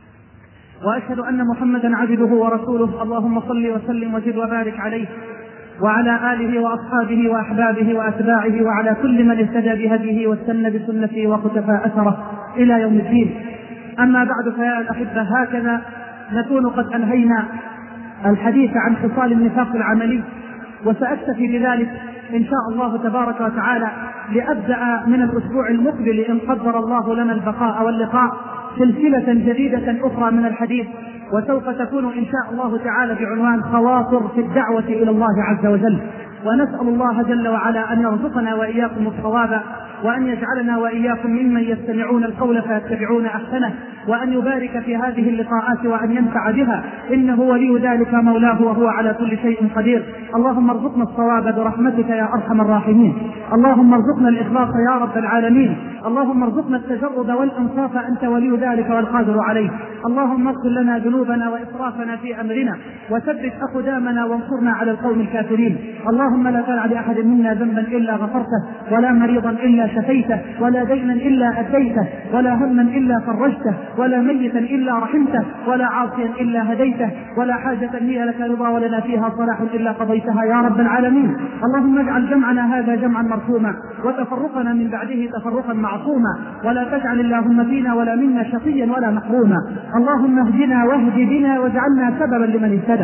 وأشهد أن محمدا عبده ورسوله. اللهم صل وسلم وزد وبارك عليه وعلى آله وأصحابه وأحبابه وأتباعه وعلى كل من اهتدى بهديه واستنى بسنته وقتفى أثره إلى يوم الدين. أما بعد، فيا الأحبة، هكذا نكون قد أنهينا الحديث عن خصال النفاق العملي، وسأكتفي بذلك إن شاء الله تبارك وتعالى لأبدأ من الأسبوع المقبل إن قدر الله لنا البقاء واللقاء سلسلة جديدة أخرى من الحديث، وسوف تكون إن شاء الله تعالى بعنوان خواطر في الدعوة إلى الله عز وجل. ونسأل الله جل وعلا أن يرزقنا وإياكم الصواب، وأن يجعلنا وإياكم ممن يستمعون القول فيتبعون أحسنه، وأن يبارك في هذه اللقاءات وأن ينفع بها، إنه ولي ذلك مولاه وهو على كل شيء قدير. اللهم ارزقنا الصواب برحمتك يا أرحم الراحمين. اللهم ارزقنا الإخلاص يا رب العالمين. اللهم ارزقنا التجرد والإنصاف، أنت ولي ذلك والقادر عليه. اللهم اغفر لنا ذنوبنا وإسرافنا في أمرنا، وثبت أقدامنا وانصرنا على القوم الكافرين. اللهم لا تدع لأحد منا ذنبا إلا غفرته، ولا مريضا إلا شفيته، ولا دينا إلا أديته، ولا هما إلا فرجته، ولا ميتا إلا رحمته، ولا عاصيا إلا هديته، ولا حاجة هي لك رضا ولنا فيها صلاح إلا قضيتها يا رب العالمين. اللهم اجعل جمعنا هذا جمعا مرحوما، وتفرقنا من بعده تفرقا معصوما، ولا تجعل اللهم فينا ولا منا شقيا ولا محروما. اللهم اهدنا واهد بنا واجعلنا سببا لمن اهتدى.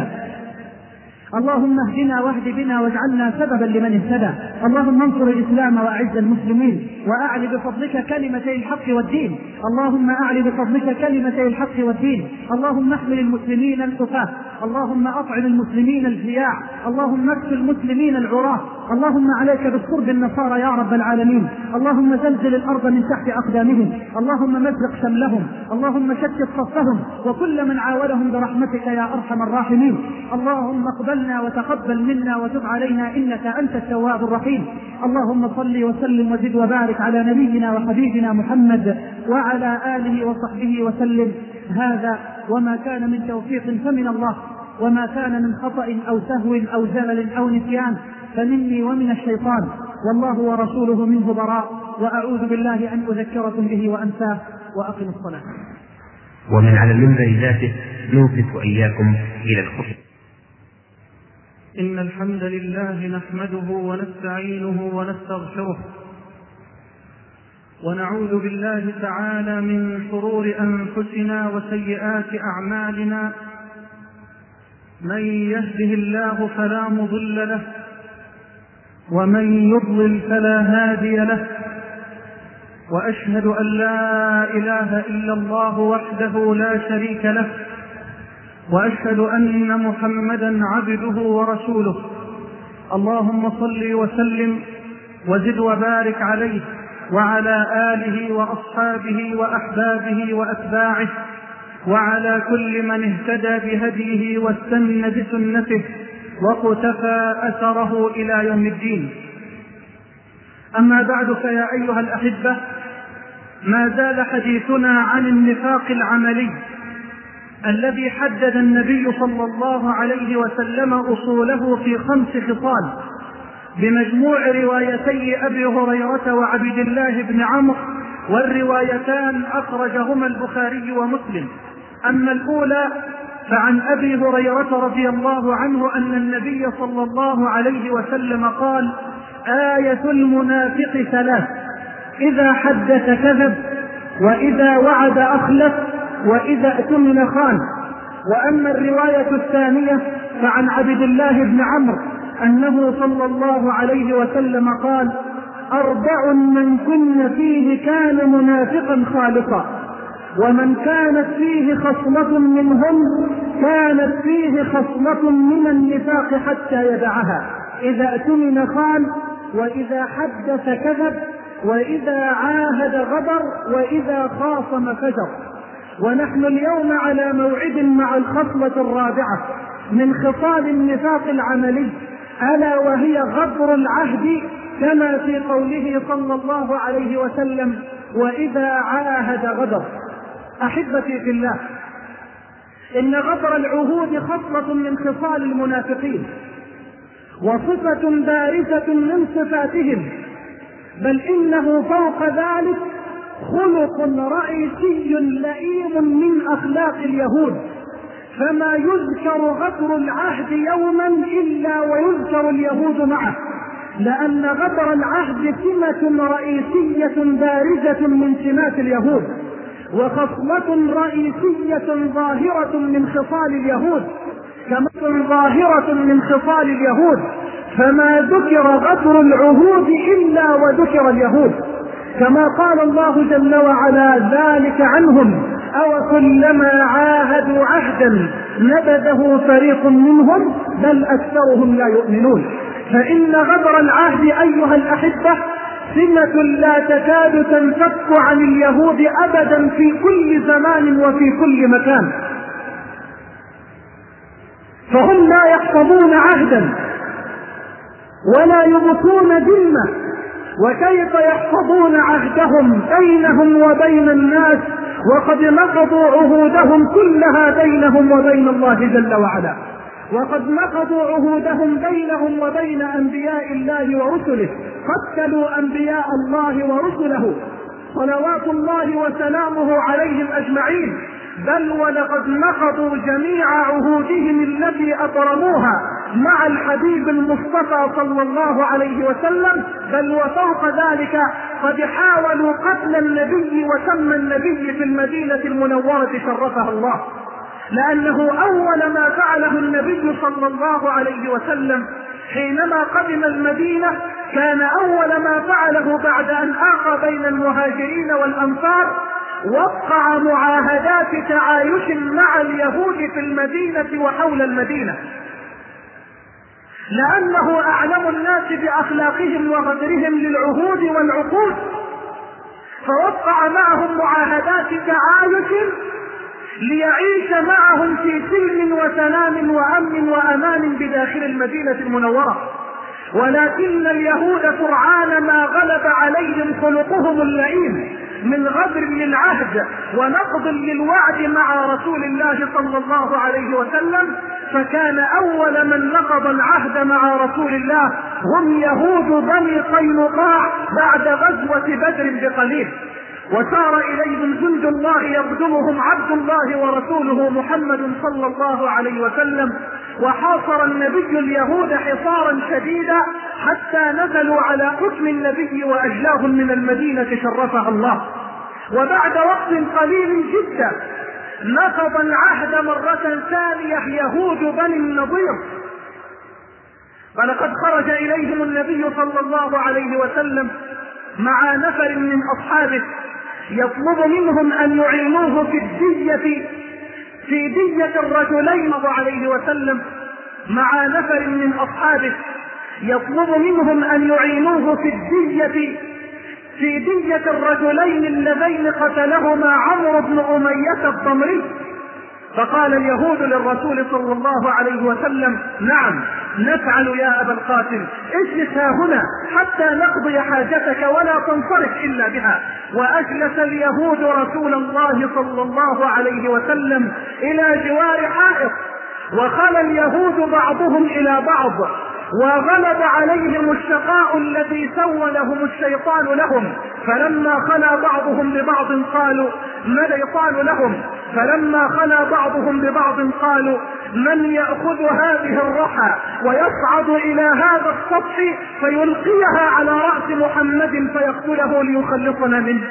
اللهم اهدنا واهد بنا واجعلنا سببا لمن اهتدى. اللهم انصر الإسلام وأعز المسلمين، وأعل بفضلك كلمتي الحق والدين. اللهم أعل بفضلك كلمتي الحق والدين. اللهم احمل المسلمين الكفاة، اللهم أطعم المسلمين الجياع، اللهم اكف المسلمين العراة، اللهم عليك بالقرب النصارى يا رب العالمين، اللهم زلزل الأرض من تحت أقدامهم، اللهم مزق شملهم، اللهم شتت صفهم وكل من عاونهم برحمتك يا أرحم الراحمين. اللهم اقبلنا وتقبل منا وتب علينا إنك أنت التواب الرحيم. اللهم صل وسلم وزد وبارك على نبينا وحبيبنا محمد وعلى آله وصحبه وسلم. هذا وما كان من توفيق فمن الله، وما كان من خطأ أو سهو أو زلل أو نسيان فمني ومن الشيطان، والله ورسوله منه براء، وأعوذ بالله أن أذكركم به وأنساه، وأقم الصلاة. ومن على المنبر ذاته نوقف إياكم إلى الخطبة. إن الحمد لله نحمده ونستعينه ونستغفره، ونعوذ بالله تعالى من شرور أنفسنا وسيئات أعمالنا. من يهده الله فلا مضل له، ومن يضلل فلا هادي له، وأشهد أن لا إله إلا الله وحده لا شريك له، وأشهد أن محمدا عبده ورسوله. اللهم صل وسلم وزد وبارك عليه وعلى آله وأصحابه وأحبابه وأتباعه، وعلى كل من اهتدى بهديه واستنى بسنته وقتفى أثره إلى يوم الدين. أما بعد، فيا أيها الأحبة، ما زال حديثنا عن النفاق العملي الذي حدد النبي صلى الله عليه وسلم أصوله في 5 خصال بمجموع روايتي أبي هريرة وعبد الله بن عمرو، والروايتان أخرجهما البخاري ومسلم. أما الأولى فعن أبي هريرة رضي الله عنه أن النبي صلى الله عليه وسلم قال: آية المنافق 3: إذا حدث كذب، وإذا وعد أخلف، وإذا اؤتمن خان. وأما الرواية الثانية فعن عبد الله بن عمرو أنه صلى الله عليه وسلم قال: 4 من كن فيه كان منافقا خالصا، ومن كانت فيه خصلة منهم كانت فيه خصلة من النفاق حتى يدعها: إذا اؤتمن خان، وإذا حدث كذب، وإذا عاهد غدر، وإذا خاصم فجر. ونحن اليوم على موعد مع الخصلة الرابعة من خصال النفاق العملي، ألا وهي غدر العهد، كما في قوله صلى الله عليه وسلم: وإذا عاهد غدر. أحبتي في الله، إن غدر العهود خصلة من خصال المنافقين، وصفة بارزة من صفاتهم، بل إنه فوق ذلك خلق رئيسي لئيم من أخلاق اليهود. فما يذكر غدر العهد يوما إلا ويذكر اليهود معه، لأن غدر العهد سمة رئيسية بارزة من سمات اليهود، وخصلة رئيسية ظاهرة من خصال اليهود، كما ظاهرة من خصال اليهود. فما ذكر غدر العهود إلا وذكر اليهود، كما قال الله جل وعلا: ذلك عنهم أو كلما عاهدوا عهدا نبذه فريق منهم بل أكثرهم لا يؤمنون. فإن غدر العهد أيها الأحبة سمة لا تكاد تنفك عن اليهود أبدا في كل زمان وفي كل مكان، فهم لا يحفظون عهدا ولا يبطون ذمة، وكيف يحفظون عهدهم بينهم وبين الناس وقد نقضوا عهودهم كلها بينهم وبين الله جل وعلا، وقد نقضوا عهودهم بينهم وبين أنبياء الله ورسله، قتلوا أنبياء الله ورسله صلوات الله وسلامه عليهم أجمعين، بل ولقد نقضوا جميع عهودهم التي أبرموها مع الحبيب المصطفى صلى الله عليه وسلم، بل وفوق ذلك قد حاولوا قتل النبي وسمى النبي في المدينة المنورة شرفها الله، لأنه أول ما فعله النبي صلى الله عليه وسلم حينما قدم المدينة كان أول ما فعله بعد أن آخى بين المهاجرين والأنصار وقع معاهدات تعايش مع اليهود في المدينة وحول المدينة. لأنه أعلم الناس بأخلاقهم وغدرهم للعهود والعقود، فوقع معهم معاهدات تعايش ليعيش معهم في سلم وسلام وأمن وأمان بداخل المدينة المنورة. ولكن اليهود سرعان ما غلب عليهم خلقهم اللئيم من غدر للعهد ونقض للوعد مع رسول الله صلى الله عليه وسلم، فكان أول من نقض العهد مع رسول الله هم يهود بني قينقاع بعد غزوة بدر بقليل. وسار إليهم جند الله يقدمهم عبد الله ورسوله محمد صلى الله عليه وسلم، وحاصر النبي اليهود حصارا شديدا حتى نزلوا على حكم النبي وأجلاهم من المدينة شرفها الله. وبعد وقت قليل جدا نقض العهد مرة ثانية يهود بني النضير، فلقد خرج إليهم النبي صلى الله عليه وسلم مع نفر من أصحابه يطلب منهم أن يعينوه في دية الرجلين عليه وسلم، مع نفر من أصحابه يطلب منهم أن يعينوه في دية الرجلين اللذين قتلهما عمرو بن أمية الضمري. فقال اليهود للرسول صلى الله عليه وسلم: نعم نفعل يا أبا القاسم، اجلس هنا حتى نقضي حاجتك ولا تنصرف إلا بها. وأجلس اليهود رسول الله صلى الله عليه وسلم إلى جوار حائط، وخلى اليهود بعضهم إلى بعض، وغلب عليهم الشقاء الذي سولهم الشيطان لهم، فلما خلا بعضهم ببعض قالوا من يأخذ هذه الرحى ويصعد إلى هذا السطح فيلقيها على رأس محمد فيقتله ليخلصنا منه.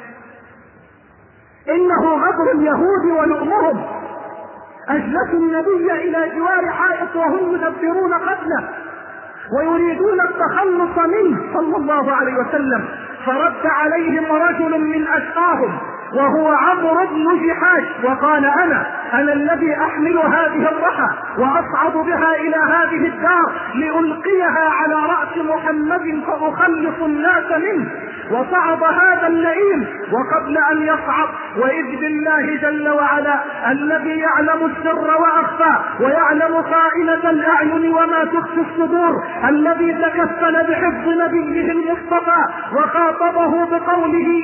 إنه غدر اليهود ولؤمهم. أجلسوا النبي إلى جوار حائط وهم يدبرون قتله ويريدون التخلص منه صلى الله عليه وسلم، فرد عليهم رجل من أشقاهم وهو عمرو بن جحاش وقال: أنا الذي أحمل هذه الرحى وأصعد بها إلى هذه الدار لألقيها على رأس محمد فأخلص الناس منه. وصعد هذا اللئيم، وقبل أن يصعد وإذ بالله جل وعلا الذي يعلم السر وأخفى ويعلم خائنة الأعين وما تخفي الصدور، الذي تكفل بحفظ نبيه المصطفى وخاطبه بقوله: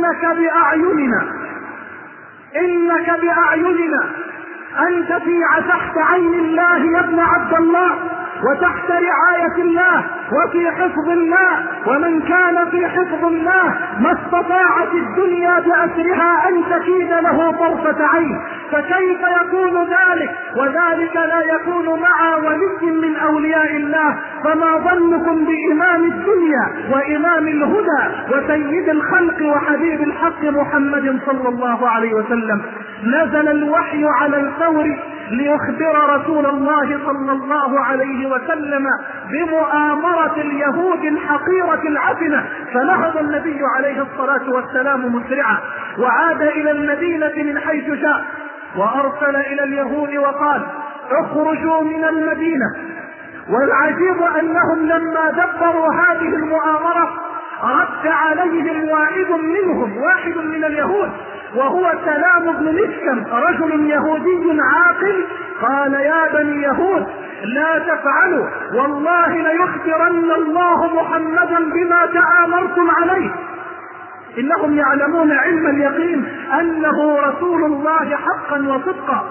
إنك بأعيننا أنت تحت عين الله يا ابن عبد الله، وتحت رعاية الله وفي حفظ الله، ومن كان في حفظ الله ما استطاعت الدنيا بأسرها أن تكيد له طرفة عين. فكيف يكون ذلك وذلك لا يكون مع ولي من أولياء الله؟ فما ظنكم بإمام الدنيا وإمام الهدى وسيد الخلق وحبيب الحق محمد صلى الله عليه وسلم؟ نزل الوحي على الفور ليخبر رسول الله صلى الله عليه وسلم بمؤامرة اليهود الحقيرة العفنة، فنهض النبي عليه الصلاة والسلام مسرعا وعاد إلى المدينة من حيث جاء، وأرسل إلى اليهود وقال: اخرجوا من المدينة. والعجيب أنهم لما دبروا هذه المؤامرة رد عليهم واحد من اليهود وهو سلام بن مسكم، رجل يهودي عاقل، قال: يا بني يهود لا تفعلوا، والله ليخبرن الله محمدا بما تآمرتم عليه. إنهم يعلمون علم اليقين أنه رسول الله حقا وصدقا.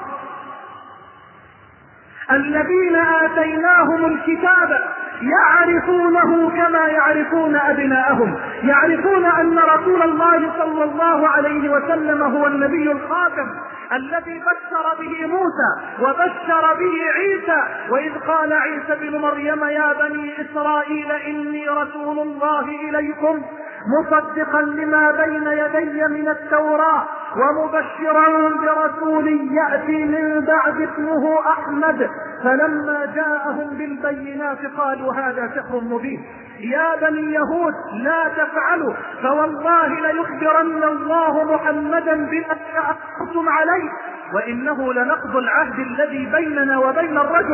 الذين آتيناهم الكتاب يعرفونه كما يعرفون أبناءهم، يعرفون أن رسول الله صلى الله عليه وسلم هو النبي الخاتم الذي بشر به موسى وبشر به عيسى. وإذ قال عيسى بن مريم: يا بني إسرائيل إني رسول الله إليكم مصدقا لما بين يدي من التوراة ومبشرا برسول يأتي من بعد اسمه أحمد. فلما جاءهم بالبينات قالوا: هذا سحر مبين. يا بني يهود لا تفعلوا، فوالله ليخبرن الله محمدا بما أخذتم عليه، وإنه لنقض العهد الذي بيننا وبين الرجل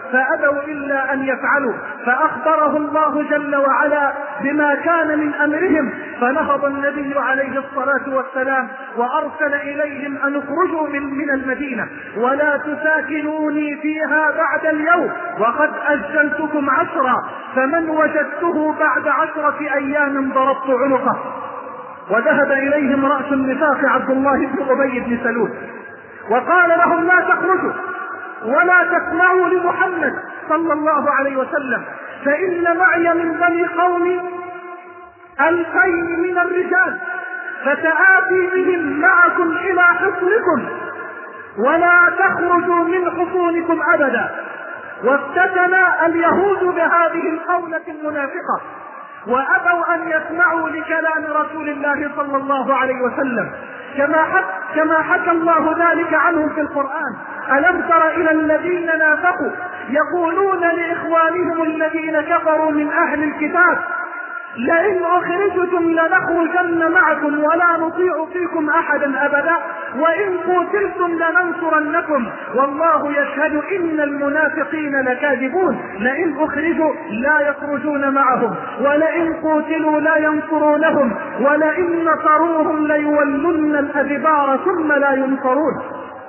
فأبوا إلا أن يفعلوا، فأخبره الله جل وعلا بما كان من أمرهم، فنهض النبي عليه الصلاة والسلام وأرسل إليهم أن اخرجوا من المدينة ولا تساكنوني فيها بعد اليوم وقد أجلتكم 10، فمن وجدته بعد 10 أيام ضربت عنقه. وذهب إليهم رأس النفاق عبد الله بن أبي بن سلول وقال لهم لا تخرجوا ولا تسمعوا لمحمد صلى الله عليه وسلم، فإن معي من بني قومي 2000 من الرجال، فتآتي بهم معكم إلى حصنكم ولا تخرجوا من حصونكم أبدا. وافتتن اليهود بهذه القولة المنافقة وأبوا أن يسمعوا لكلام رسول الله صلى الله عليه وسلم، كما حكى الله ذلك عنهم في القرآن: ألم تر إلى الذين نافقوا يقولون لإخوانهم الذين كفروا من أهل الكتاب لئن أخرجتم لنخرجن معكم ولا نطيع فيكم أحدا أبدا وإن قتلتم لننصرنكم والله يشهد إن المنافقين لكاذبون. لئن أخرجوا لا يخرجون معهم ولئن قتلوا لا ينصرونهم ولئن نصروهم ليولن الأدبار ثم لا ينصرون.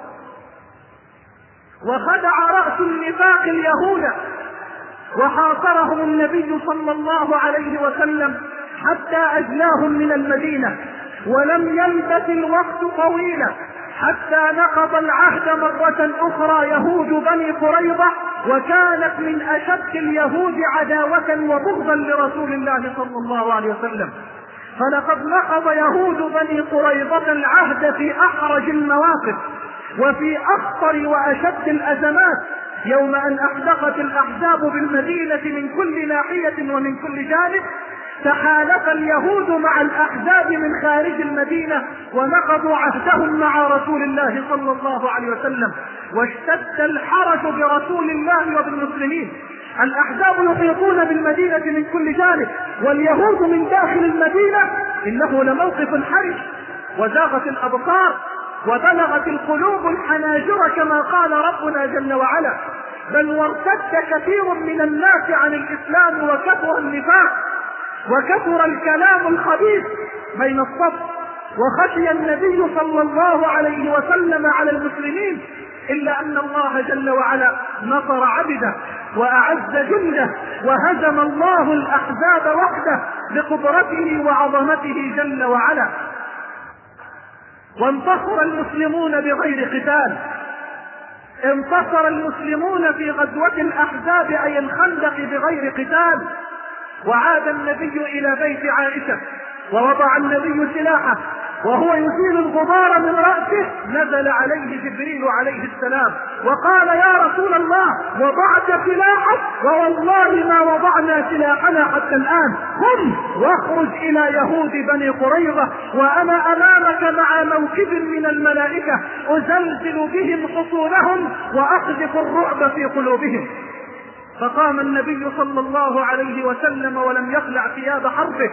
وخدع رأس النفاق اليهود وحاصرهم النبي صلى الله عليه وسلم حتى أجلاهم من المدينة، ولم يلبث الوقت طويلا حتى نقض العهد مرة أخرى يهود بني قريظة، وكانت من أشد اليهود عداوة وبغضا لرسول الله صلى الله عليه وسلم. فلقد نقض يهود بني قريظة العهد في أحرج المواقف وفي أخطر وأشد الأزمات، يوم أن أحدقت الأحزاب بالمدينة من كل ناحية ومن كل جانب، تحالف اليهود مع الأحزاب من خارج المدينة ونقضوا عهدهم مع رسول الله صلى الله عليه وسلم، واشتد الحرج برسول الله وبالمسلمين. الأحزاب يحيطون بالمدينة من كل جانب واليهود من داخل المدينة. إنه لموقف حرج، وزاغت الأبصار وبلغت القلوب الحناجر كما قال ربنا جل وعلا، بل وارتد كثير من الناس عن الإسلام وكثر النفاق وكثر الكلام الخبيث بين الصف. وخشي النبي صلى الله عليه وسلم على المسلمين، إلا أن الله جل وعلا نصر عبده وأعز جنده وهزم الله الأحزاب وحده بقدرته وعظمته جل وعلا. وانتصر المسلمون بغير قتال، انتصر المسلمون في غزوة الأحزاب أي الخندق بغير قتال. وعاد النبي إلى بيت عائشة ووضع النبي سلاحه وهو يزيل الغبار من رأسه، نزل عليه جبريل عليه السلام وقال: يا رسول الله وضعت سلاحك؟ ووالله ما وضعنا سلاحنا حتى الآن، قم واخرج إلى يهود بني قريظة وأنا أمامك مع موكب من الملائكة أزلزل بهم حصونهم وأقذف الرعب في قلوبهم. فقام النبي صلى الله عليه وسلم ولم يخلع ثياب حربه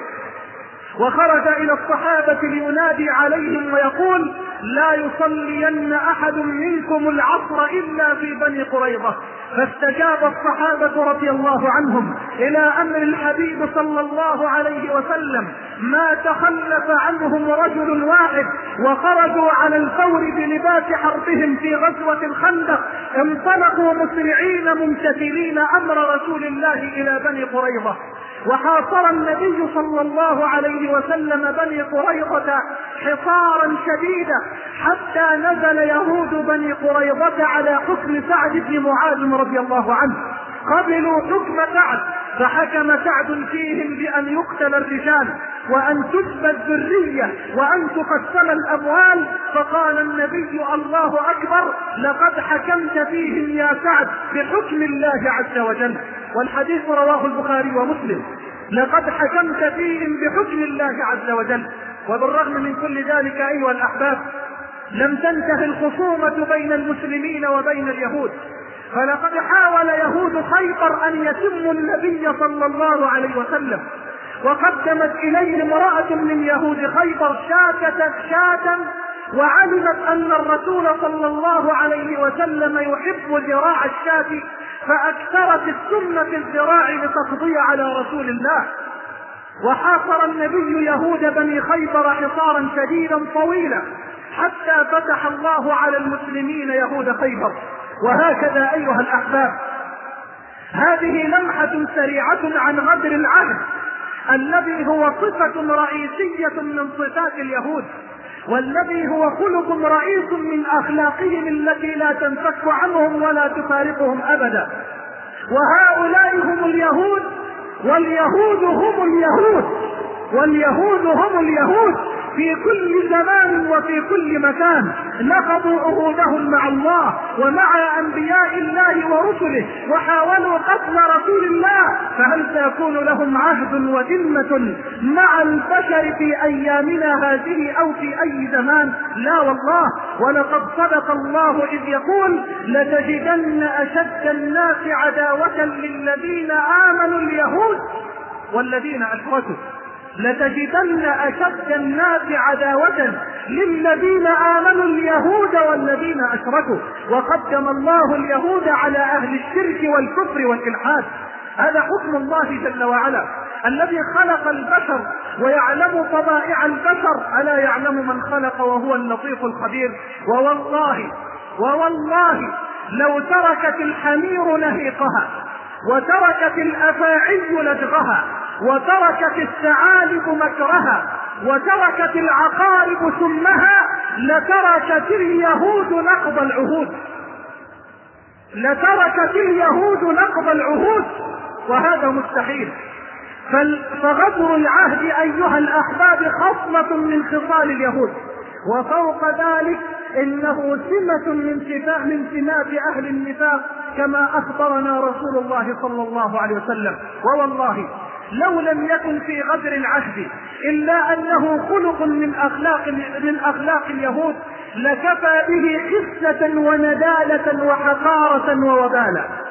وخرج إلى الصحابة لينادي عليهم ويقول: لا يصلين أحد منكم العصر إلا في بني قريظة. فاستجاب الصحابة رضي الله عنهم إلى أمر الحبيب صلى الله عليه وسلم، ما تخلف عنهم رجل واحد، وخرجوا على الفور بلباس حربهم في غزوة الخندق، انطلقوا مسرعين ممتثلين أمر رسول الله إلى بني قريظة. وحاصر النبي صلى الله عليه وسلم بني قريظة حصارا شديدا حتى نزل يهود بني قريظة على حكم سعد بن معاذ رضي الله عنه. قبلوا حكم سعد، فحكم سعد فيهم بأن يقتل الرجال وأن تسبى الذرية وأن تقسم الأموال. فقال النبي: الله أكبر، لقد حكمت فيهم يا سعد بحكم الله عز وجل. والحديث رواه البخاري ومسلم. لقد حكمت فيهم بحكم الله عز وجل. وبالرغم من كل ذلك أيها الأحباب، لم تنتهي الخصومة بين المسلمين وبين اليهود، فلقد حاول يهود خيبر أن يتموا النبي صلى الله عليه وسلم، وقدمت إليه امرأة من يهود خيبر شاة وعلمت أن الرسول صلى الله عليه وسلم يحب ذراع الشاة، فأكثرت السم في الذراع لتقضي على رسول الله. وحاصر النبي يهود بني خيبر حصارا شديدا طويلا حتى فتح الله على المسلمين يهود خيبر. وهكذا أيها الأحباب، هذه لمحة سريعة عن غدر العهد الذي هو صفة رئيسية من صفات اليهود، والذي هو خلق رئيس من أخلاقهم التي لا تنفك عنهم ولا تفارقهم أبدا. وهؤلاء هم اليهود، واليهود هم اليهود، واليهود هم اليهود في كل زمان وفي كل مكان. نقضوا عهودهم مع الله ومع أنبياء الله ورسله وحاولوا قتل رسول الله، فهل سيكون لهم عهد وذمة مع البشر في أيامنا هذه أو في أي زمان؟ لا والله. ولقد صدق الله إذ يقول: لتجدن أشد الناس عداوة للذين آمنوا اليهود والذين أشركوا. لتجدن أشد الناس عداوة للذين آمنوا اليهود والذين أشركوا. وقدم الله اليهود على أهل الشرك والكفر والإلحاد. هذا حكم الله جل وعلا الذي خلق البشر ويعلم طبائع البشر. ألا يعلم من خلق وهو اللطيف الخبير؟ ووالله لو تركت الحمير نهيقها، وتركت الأفاعي لدغها، وتركت الثعالب مكرها، وتركت العقارب سمها، لتركت اليهود نقض العهود. لتركت اليهود نقض العهود، وهذا مستحيل. فغدر العهد أيها الأحباب خصلة من خصال اليهود، وفوق ذلك إنه سمة من سمات أهل النفاق كما أخبرنا رسول الله صلى الله عليه وسلم. ووالله لو لم يكن في غدر العهد إلا أنه خلق من أخلاق اليهود لكفى به خسة وندالة وحقارة ووبالا.